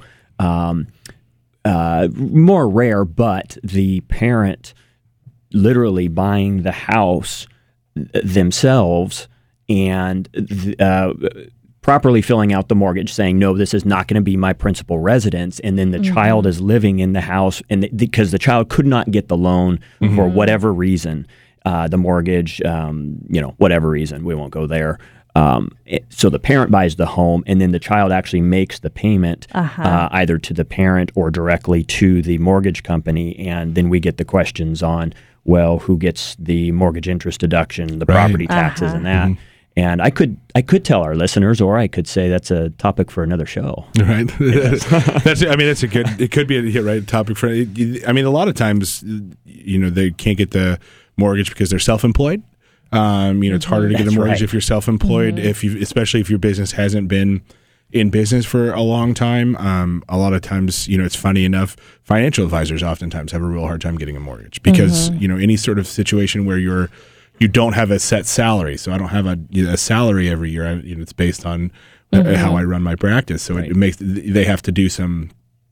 more rare, but the parent literally buying the house themselves and properly filling out the mortgage, saying, no, this is not going to be my principal residence, and then the child is living in the house, and because the child could not get the loan for whatever reason, the mortgage, whatever reason, we won't go there. So the parent buys the home, and then the child actually makes the payment either to the parent or directly to the mortgage company, and then we get the questions on, well, who gets the mortgage interest deduction, the property taxes, and that. And I could tell our listeners, or I could say that's a topic for another show. Right. That's a good. It could be a topic for. I mean, a lot of times, they can't get the mortgage because they're self-employed. It's harder to get a mortgage if you're self-employed. Especially if your business hasn't been in business for a long time. A lot of times, it's funny enough, financial advisors oftentimes have a real hard time getting a mortgage because, any sort of situation where you don't have a set salary. So I don't have a salary every year. It's based on how I run my practice. So it makes, they have to do some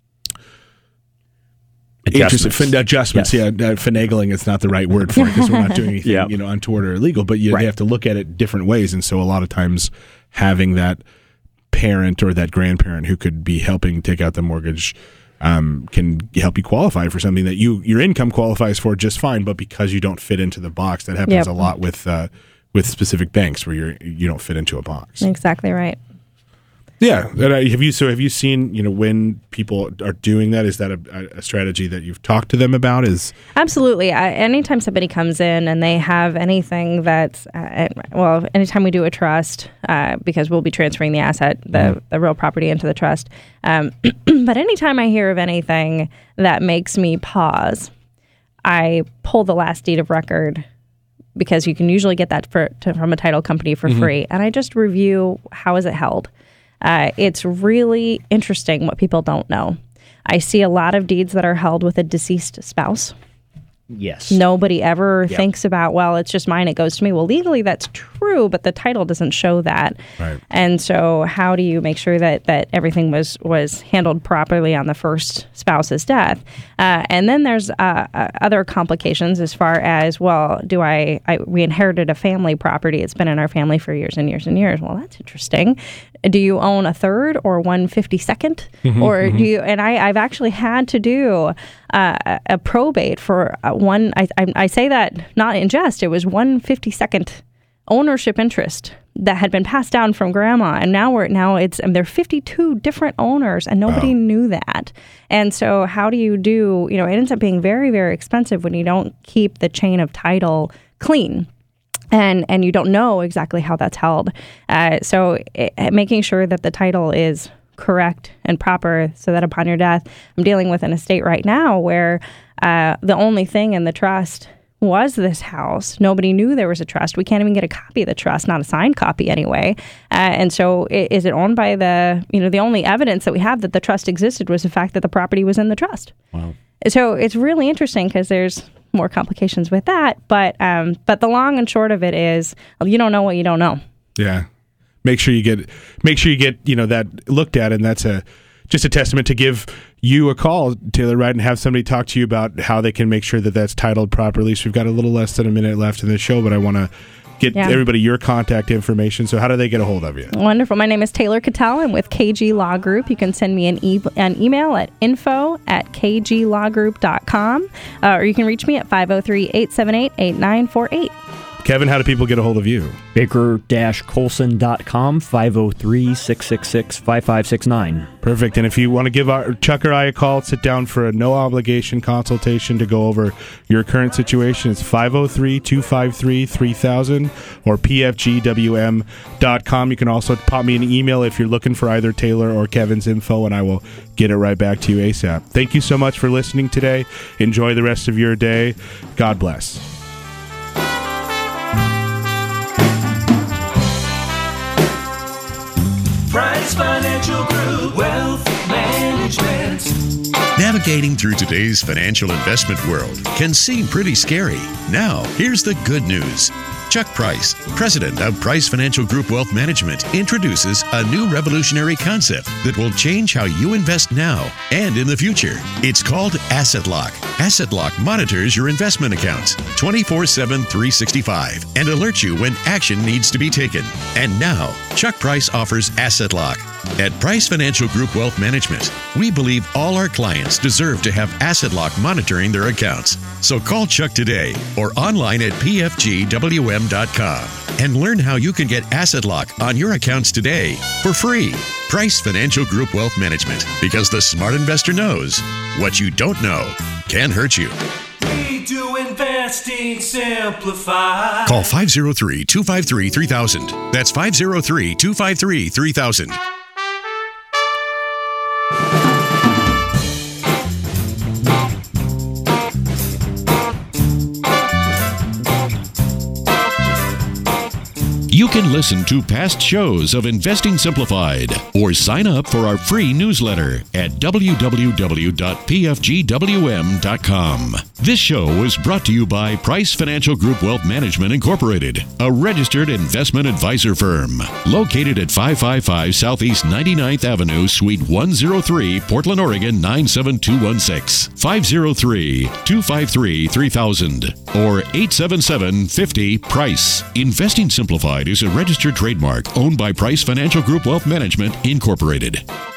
adjustments. Yes. Finagling is not the right word for it because we're not doing anything, untoward or illegal, but they have to look at it different ways. And so a lot of times having that parent or that grandparent who could be helping take out the mortgage can help you qualify for something that your income qualifies for just fine, but because you don't fit into the box, that happens a lot with specific banks where you don't fit into a box. Exactly right. Yeah. Have you seen, when people are doing that, is that a strategy that you've talked to them about? Absolutely. Anytime somebody comes in and they have anything that's, anytime we do a trust, because we'll be transferring the asset, the real property into the trust. But anytime I hear of anything that makes me pause, I pull the last deed of record, because you can usually get that from a title company for free. And I just review, how is it held? It's really interesting what people don't know. I see a lot of deeds that are held with a deceased spouse. Yes. Nobody ever thinks about, well, it's just mine, it goes to me. Well, legally that's true, but the title doesn't show that. Right. And so how do you make sure that everything was handled properly on the first spouse's death? And then there's other complications as far as, well, we inherited a family property. It's been in our family for years and years and years. Well, that's interesting. Do you own a third or 1/52nd? Or do you? And I've actually had to do a probate for one. I say that not in jest. It was 1/52nd ownership interest that had been passed down from grandma, and there are 52 different owners, and nobody knew that. And so, how do you do? It ends up being very, very expensive when you don't keep the chain of title clean. and you don't know exactly how that's held. So making sure that the title is correct and proper so that upon your death, I'm dealing with an estate right now where the only thing in the trust was this house. Nobody knew there was a trust. We can't even get a copy of the trust, not a signed copy anyway. And so is it owned by the only evidence that we have that the trust existed was the fact that the property was in the trust. Wow. So it's really interesting because there's more complications with that. But the long and short of it is you don't know what you don't know. Yeah. Make sure you get that looked at, and that's just a testament to give you a call, Taylor Wright, and have somebody talk to you about how they can make sure that that's titled properly. So we've got a little less than a minute left in the show, but I want to get everybody your contact information. So how do they get a hold of you? Wonderful. My name is Taylor Cattell. I'm with KG Law Group. You can send me an email at info@kglawgroup.com, or you can reach me at 503-878-8948. Kevin, how do people get a hold of you? Baker-Colson.com, 503-666-5569. Perfect. And if you want to give Chuck or I a call, sit down for a no-obligation consultation to go over your current situation, it's 503-253-3000 or pfgwm.com. You can also pop me an email if you're looking for either Taylor or Kevin's info, and I will get it right back to you ASAP. Thank you so much for listening today. Enjoy the rest of your day. God bless. Price Financial Group, Wealth Management. Navigating through today's financial investment world can seem pretty scary. Now, here's the good news. Chuck Price, president of Price Financial Group Wealth Management, introduces a new revolutionary concept that will change how you invest now and in the future. It's called Asset Lock. Asset Lock monitors your investment accounts 24/7, 365 and alerts you when action needs to be taken. And now, Chuck Price offers Asset Lock. At Price Financial Group Wealth Management, we believe all our clients deserve to have Asset Lock monitoring their accounts. So call Chuck today or online at pfgwm.com and learn how you can get Asset Lock on your accounts today for free. Price Financial Group Wealth Management, because the smart investor knows what you don't know can hurt you. We do investing simplified. Call 503-253-3000. That's 503-253-3000. You can listen to past shows of Investing Simplified or sign up for our free newsletter at www.pfgwm.com. This show was brought to you by Price Financial Group Wealth Management Incorporated, a registered investment advisor firm located at 555 Southeast 99th Avenue, Suite 103, Portland, Oregon 97216. 503-253-3000 or 877-50-PRICE. Investing Simplified is a registered trademark owned by Price Financial Group Wealth Management Incorporated.